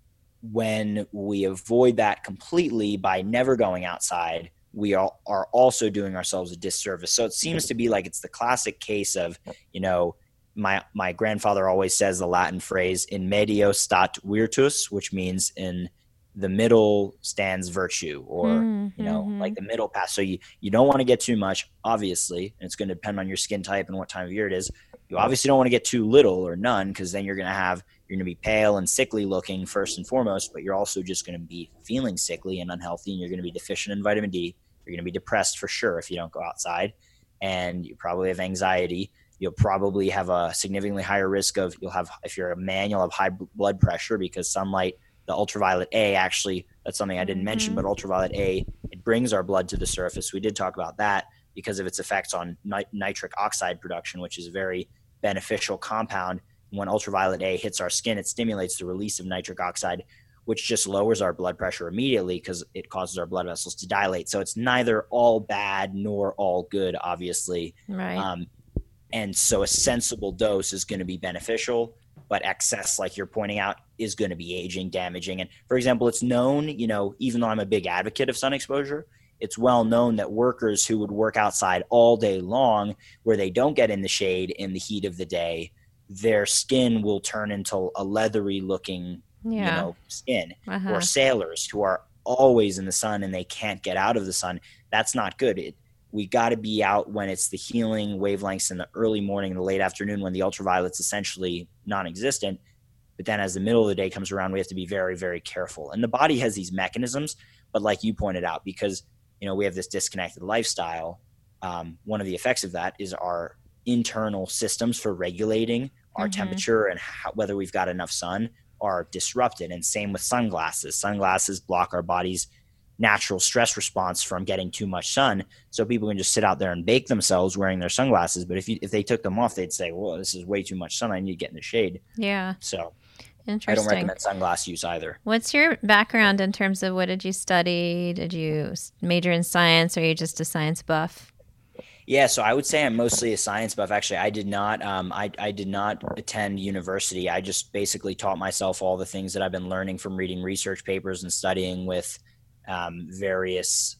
when we avoid that completely by never going outside, we are, are also doing ourselves a disservice. So it seems to be like it's the classic case of, you know, my my grandfather always says the Latin phrase, in medio stat virtus, which means in the middle stands virtue, or, mm-hmm. you know, like the middle path. So you, you don't want to get too much, obviously, and it's going to depend on your skin type and what time of year it is. You obviously don't want to get too little or none, because then you're going to have, you're going to be pale and sickly looking first and foremost, but you're also just going to be feeling sickly and unhealthy, and you're going to be deficient in vitamin D. You're going to be depressed for sure if you don't go outside, and you probably have anxiety. You'll probably have a significantly higher risk of, you'll have, if you're a man, you'll have high blood pressure, because sunlight, the ultraviolet A, actually, that's something I didn't mention, but ultraviolet A, it brings our blood to the surface. We did talk about that because of its effects on nit- nitric oxide production, which is a very beneficial compound. When ultraviolet A hits our skin, it stimulates the release of nitric oxide, which just lowers our blood pressure immediately because it causes our blood vessels to dilate. So it's neither all bad nor all good, obviously. Right. Um, and so a sensible dose is going to be beneficial, but excess, like you're pointing out, is going to be aging, damaging. And for example, it's known, you know, even though I'm a big advocate of sun exposure, it's well known that workers who would work outside all day long, where they don't get in the shade in the heat of the day, their skin will turn into a leathery looking, yeah. you know, skin. Uh-huh. Or sailors who are always in the sun and they can't get out of the sun. That's not good. It, we got to be out when it's the healing wavelengths in the early morning and the late afternoon, when the ultraviolet's essentially non-existent. But then as the middle of the day comes around, we have to be very, very careful. And the body has these mechanisms, but like you pointed out, because, you know, we have this disconnected lifestyle, um, one of the effects of that is our internal systems for regulating our mm-hmm. temperature and how, whether we've got enough sun, are disrupted. And same with sunglasses. Sunglasses block our body's natural stress response from getting too much sun. So people can just sit out there and bake themselves wearing their sunglasses. But if you, if they took them off, they'd say, well, this is way too much sun. I need to get in the shade. Yeah. So interesting. I don't recommend sunglass use either. What's your background in terms of what did you study? Did you major in science, or are you just a science buff? Yeah, so I would say I'm mostly a science buff. Actually, I did not um, I, I did not attend university. I just basically taught myself all the things that I've been learning from reading research papers and studying with um, various,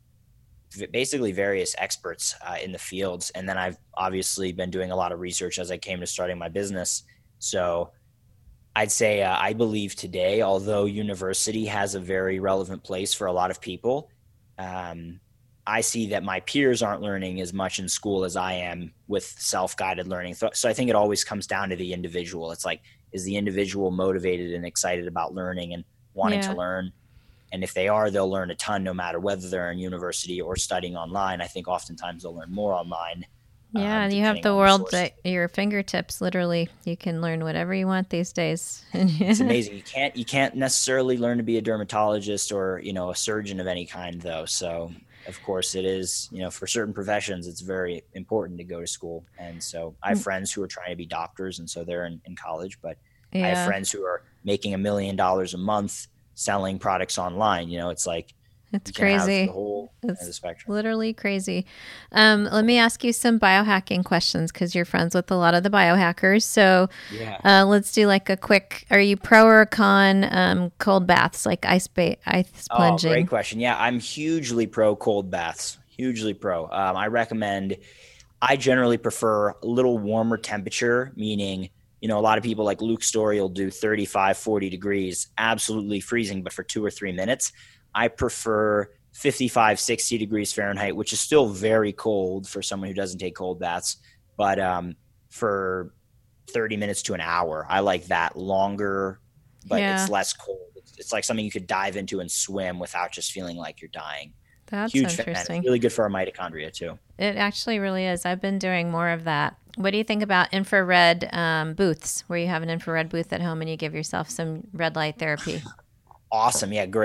basically various experts uh, in the fields. And then I've obviously been doing a lot of research as I came to starting my business. So I'd say uh, I believe today, although university has a very relevant place for a lot of people, um, I see that my peers aren't learning as much in school as I am with self-guided learning. So I think it always comes down to the individual. It's like, is the individual motivated and excited about learning and wanting yeah. to learn? And if they are, they'll learn a ton, no matter whether they're in university or studying online. I think oftentimes they'll learn more online. Yeah, um, you have the world the at your fingertips. Literally, you can learn whatever you want these days. It's amazing. You can't you can't necessarily learn to be a dermatologist or, you know, a surgeon of any kind, though. So of course it is, you know, for certain professions, it's very important to go to school. And so I have friends who are trying to be doctors, and so they're in, in college, but yeah. I have friends who are making a million dollars a month selling products online. You know, it's like, it's crazy. The whole it's the spectrum. Literally crazy. Um, let me ask you some biohacking questions, because you're friends with a lot of the biohackers. So yeah. uh, let's do like a quick, are you pro or con um, cold baths, like ice, ba- ice plunging? Oh, great question. Yeah, I'm hugely pro cold baths. Hugely pro. Um, I recommend, I generally prefer a little warmer temperature, meaning, you know, a lot of people like Luke Story will do thirty-five, forty degrees, absolutely freezing, but for two or three minutes. I prefer fifty-five, sixty degrees Fahrenheit, which is still very cold for someone who doesn't take cold baths. But um, for thirty minutes to an hour, I like that longer, but yeah. it's less cold. It's, it's like something you could dive into and swim without just feeling like you're dying. That's Huge interesting. Fan. It's really good for our mitochondria too. It actually really is. I've been doing more of that. What do you think about infrared um, booths, where you have an infrared booth at home and you give yourself some red light therapy? Awesome. Yeah, great.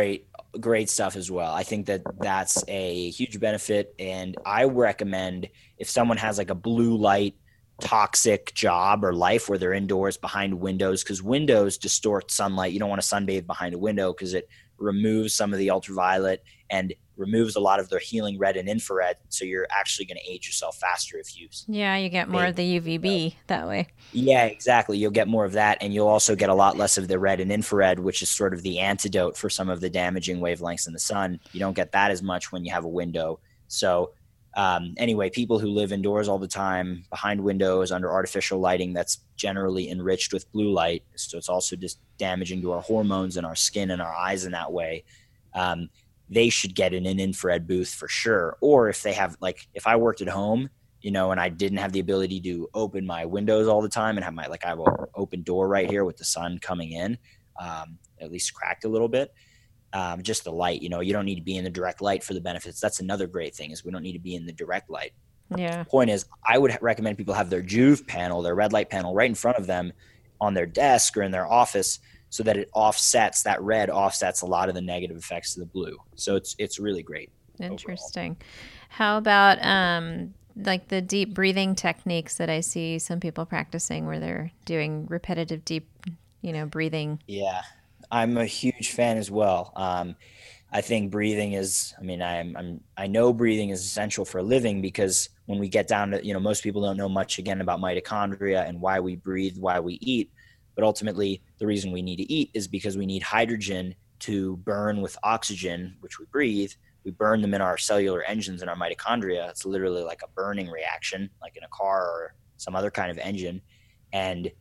great stuff as well. I think that that's a huge benefit. And I recommend if someone has like a blue light toxic job or life where they're indoors behind windows, because windows distort sunlight. You don't want to sunbathe behind a window because it removes some of the ultraviolet and removes a lot of their healing red and infrared. So you're actually going to age yourself faster if you Yeah, you get more bathe. of the U V B that way. Yeah, exactly. You'll get more of that, and you'll also get a lot less of the red and infrared, which is sort of the antidote for some of the damaging wavelengths in the sun. You don't get that as much when you have a window. So, um, anyway, people who live indoors all the time, behind windows, under artificial lighting that's generally enriched with blue light, so it's also just damaging to our hormones and our skin and our eyes in that way. Um, they should get in an infrared booth for sure. Or if they have, like, if I worked at home, you know, and I didn't have the ability to open my windows all the time and have my, like, I have an open door right here with the sun coming in, um, at least cracked a little bit. Um, just the light, you know, you don't need to be in the direct light for the benefits. That's another great thing is we don't need to be in the direct light. Yeah. Point is, I would recommend people have their Juve panel, their red light panel right in front of them on their desk or in their office so that it offsets, that red offsets a lot of the negative effects of the blue. So it's, it's really great. Interesting. Overall. How about, um, like the deep breathing techniques that I see some people practicing where they're doing repetitive deep, you know, breathing? Yeah, I'm a huge fan as well. Um, I think breathing is, I mean, I'm, I'm, I know breathing is essential for a living because when we get down to, you know, most people don't know much again about mitochondria and why we breathe, why we eat. But ultimately, the reason we need to eat is because we need hydrogen to burn with oxygen, which we breathe. We burn them in our cellular engines and our mitochondria. It's literally like a burning reaction, like in a car or some other kind of engine. And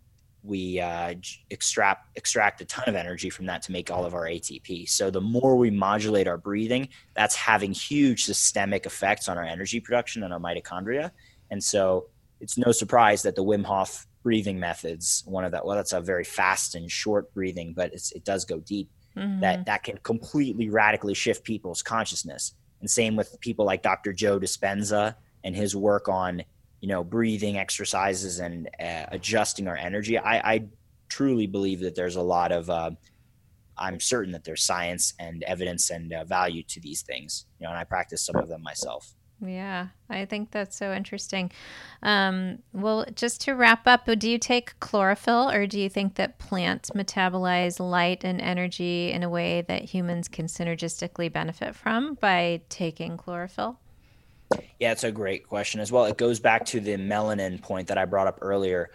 we uh, extract extract a ton of energy from that to make all of our A T P. So the more we modulate our breathing, that's having huge systemic effects on our energy production and our mitochondria. And so it's no surprise that the Wim Hof breathing methods, one of that, well, that's a very fast and short breathing, but it's, it does go deep. Mm-hmm. That that can completely radically shift people's consciousness. And same with people like Doctor Joe Dispenza and his work on, you know, breathing exercises and uh, adjusting our energy. I, I truly believe that there's a lot of, uh, I'm certain that there's science and evidence and uh, value to these things, you know, and I practice some of them myself. Yeah, I think that's so interesting. Um, well, just to wrap up, do you take chlorophyll or do you think that plants metabolize light and energy in a way that humans can synergistically benefit from by taking chlorophyll? Yeah, it's a great question as well. It goes back to the melanin point that I brought up earlier.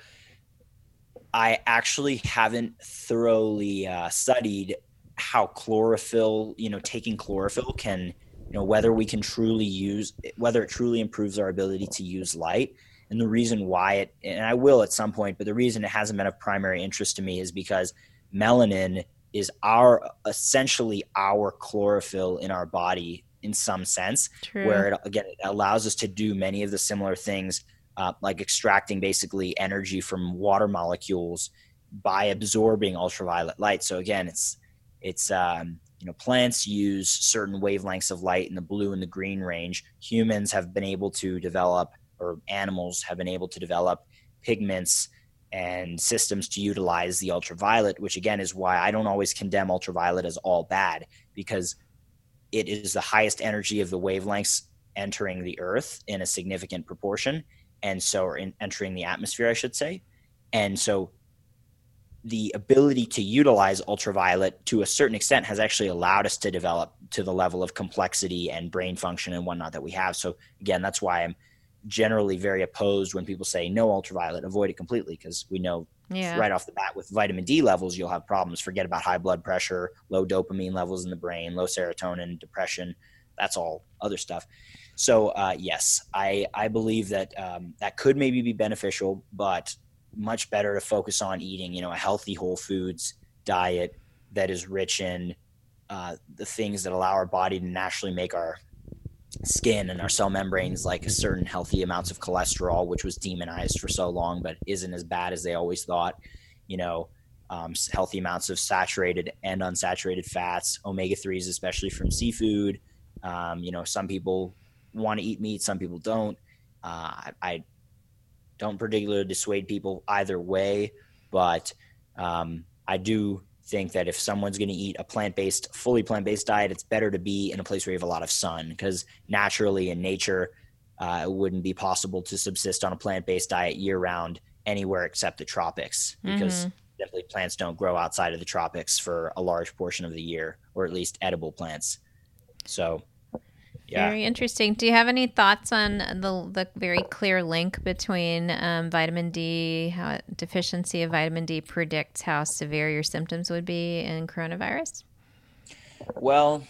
I actually haven't thoroughly uh, studied how chlorophyll, you know, taking chlorophyll can, you know, whether we can truly use, whether it truly improves our ability to use light. And the reason why it, and I will at some point, but the reason it hasn't been of primary interest to me is because melanin is our, essentially our chlorophyll in our body in some sense. True. Where it, again, it allows us to do many of the similar things, uh, like extracting basically energy from water molecules by absorbing ultraviolet light. So again, it's, it's, um, you know, plants use certain wavelengths of light in the blue and the green range. Humans have been able to develop, or animals have been able to develop pigments and systems to utilize the ultraviolet, which again is why I don't always condemn ultraviolet as all bad, because it is the highest energy of the wavelengths entering the earth in a significant proportion. And so, or in entering the atmosphere, I should say. And so the ability to utilize ultraviolet to a certain extent has actually allowed us to develop to the level of complexity and brain function and whatnot that we have. So again, that's why I'm generally very opposed when people say no ultraviolet, avoid it completely, because we know yeah. right off the bat with vitamin D levels, you'll have problems. Forget about high blood pressure, low dopamine levels in the brain, low serotonin, depression. That's all other stuff. So uh, yes, I, I believe that um, that could maybe be beneficial, but much better to focus on eating, you know, a healthy whole foods diet that is rich in uh, the things that allow our body to naturally make our skin and our cell membranes like a certain healthy amounts of cholesterol, which was demonized for so long, but isn't as bad as they always thought, you know, um, healthy amounts of saturated and unsaturated fats, omega threes, especially from seafood. Um, you know, some people want to eat meat, some people don't. Uh, I, I don't particularly dissuade people either way, but um, I do think that if someone's going to eat a plant-based, fully plant-based diet, it's better to be in a place where you have a lot of sun, because naturally in nature, uh, it wouldn't be possible to subsist on a plant-based diet year-round anywhere except the tropics, because Mm-hmm. definitely plants don't grow outside of the tropics for a large portion of the year, or at least edible plants. So, yeah. Very interesting. Do you have any thoughts on the the very clear link between um, vitamin D, how deficiency of vitamin D predicts how severe your symptoms would be in coronavirus? Well,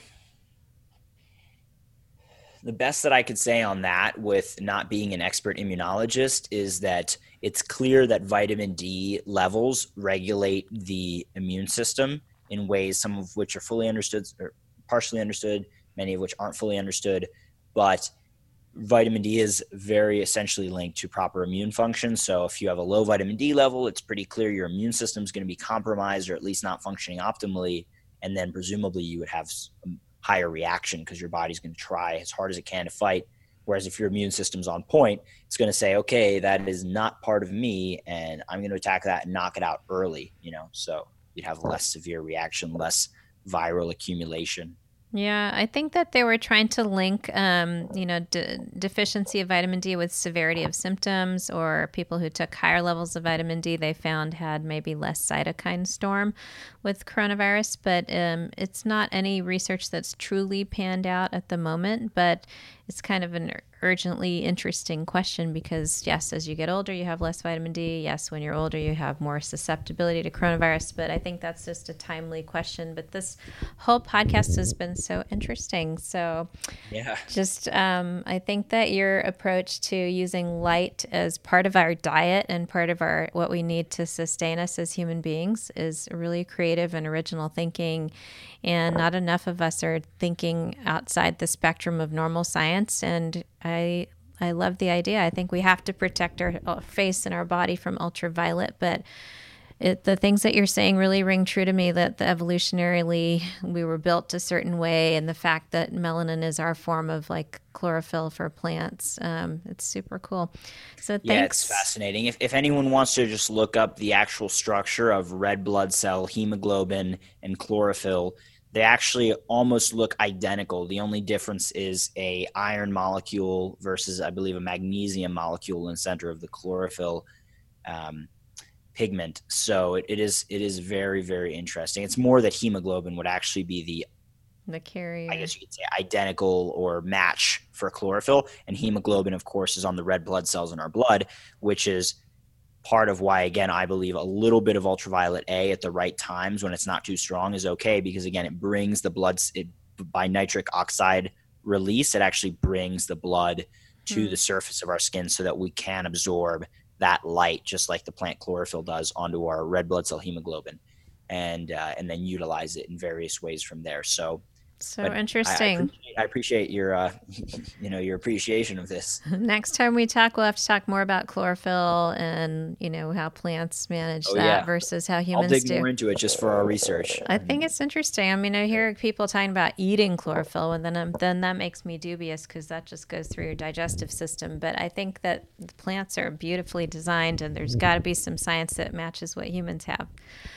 the best that I could say on that, with not being an expert immunologist, is that it's clear that vitamin D levels regulate the immune system in ways, some of which are fully understood or partially understood, many of which aren't fully understood. But vitamin D is very essentially linked to proper immune function. So if you have a low vitamin D level, it's pretty clear your immune system is going to be compromised, or at least not functioning optimally. And then presumably you would have higher reaction, because your body's going to try as hard as it can to fight. Whereas if your immune system's on point, it's going to say, okay, that is not part of me, and I'm going to attack that and knock it out early, you know, so you'd have less severe reaction, less viral accumulation. Yeah, I think that they were trying to link, um, you know, de- deficiency of vitamin D with severity of symptoms, or people who took higher levels of vitamin D they found had maybe less cytokine storm with coronavirus. But um, it's not any research that's truly panned out at the moment. But it's kind of an urgently interesting question, because yes, as you get older, you have less vitamin D. Yes, when you're older, you have more susceptibility to coronavirus. But I think that's just a timely question. But this whole podcast has been so interesting. So Yeah. just, um, I think that your approach to using light as part of our diet and part of our what we need to sustain us as human beings is really creative and original thinking. And not enough of us are thinking outside the spectrum of normal science. And I I love the idea. I think we have to protect our face and our body from ultraviolet, but it, the things that you're saying really ring true to me, that the evolutionarily we were built a certain way, and the fact that melanin is our form of like chlorophyll for plants. Um, it's super cool. So Yeah, thanks. it's fascinating. If, if anyone wants to just look up the actual structure of red blood cell, hemoglobin, and chlorophyll, they actually almost look identical. The only difference is a iron molecule versus, I believe, a magnesium molecule in the center of the chlorophyll um, pigment. So it, it is it is very, very interesting. It's more that hemoglobin would actually be the, The carrier. I guess you could say, identical or match for chlorophyll. And hemoglobin, of course, is on the red blood cells in our blood, which is part of why, again, I believe a little bit of ultraviolet A at the right times when it's not too strong is okay, because, again, it brings the blood, it, by nitric oxide release, it actually brings the blood to Hmm. the surface of our skin so that we can absorb that light, just like the plant chlorophyll does, onto our red blood cell hemoglobin, and uh, and then utilize it in various ways from there. So, So but I, I interesting. appreciate I appreciate your uh, you know your appreciation of this. Next time we talk, we'll have to talk more about chlorophyll and, you know, how plants manage Oh that yeah, versus how I'll humans dig do. more into it just for our research. I think it's interesting. I mean, I hear people talking about eating chlorophyll, and then um, then that makes me dubious, because that just goes through your digestive system. But I think that the plants are beautifully designed, and there's got to be some science that matches what humans have.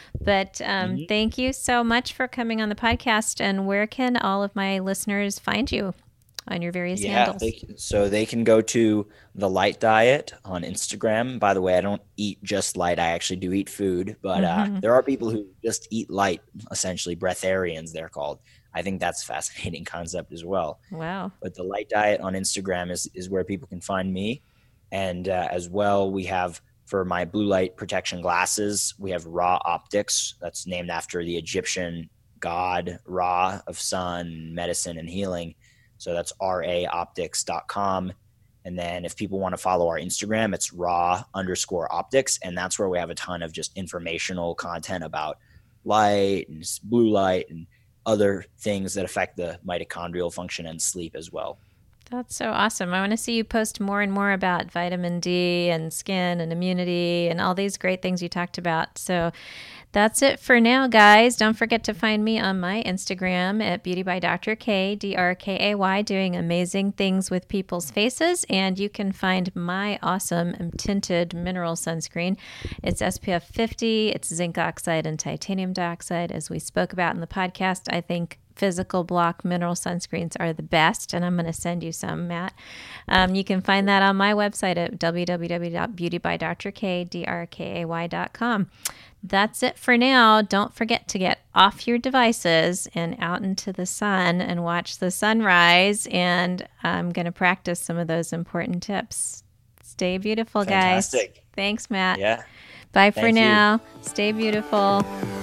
But um, Mhm. thank you so much for coming on the podcast. And where can all of my listeners find you on your various Yeah, handles? they can, so they can go to the Light Diet on Instagram. By the way, I don't eat just light. I actually do eat food, but uh, Hmm. there are people who just eat light, essentially breatharians, they're called. I think that's a fascinating concept as well. Wow. But the Light Diet on Instagram is is where people can find me, and uh, as well, we have, for my blue light protection glasses, we have Ra Optics. That's named after the Egyptian god Ra, of sun, medicine, and healing. So that's R A optics dot com. And then if people want to follow our Instagram, it's raw underscore optics. And that's where we have a ton of just informational content about light and blue light and other things that affect the mitochondrial function and sleep as well. That's so awesome. I want to see you post more and more about vitamin D and skin and immunity and all these great things you talked about. So That's it for now, guys. Don't forget to find me on my Instagram at Beauty by Doctor K, D R K A Y, doing amazing things with people's faces. And you can find my awesome tinted mineral sunscreen. It's S P F fifty, it's zinc oxide and titanium dioxide. As we spoke about in the podcast, I think physical block mineral sunscreens are the best, and I'm going to send you some, Matt. Um, you can find that on my website at w w w dot beauty by dr k d r k a y dot com. That's it for now. Don't forget to get off your devices and out into the sun and watch the sunrise, and I'm going to practice some of those important tips. Stay beautiful, Fantastic. guys. Thanks, Matt. Yeah. Bye for Thank now. you. Stay beautiful.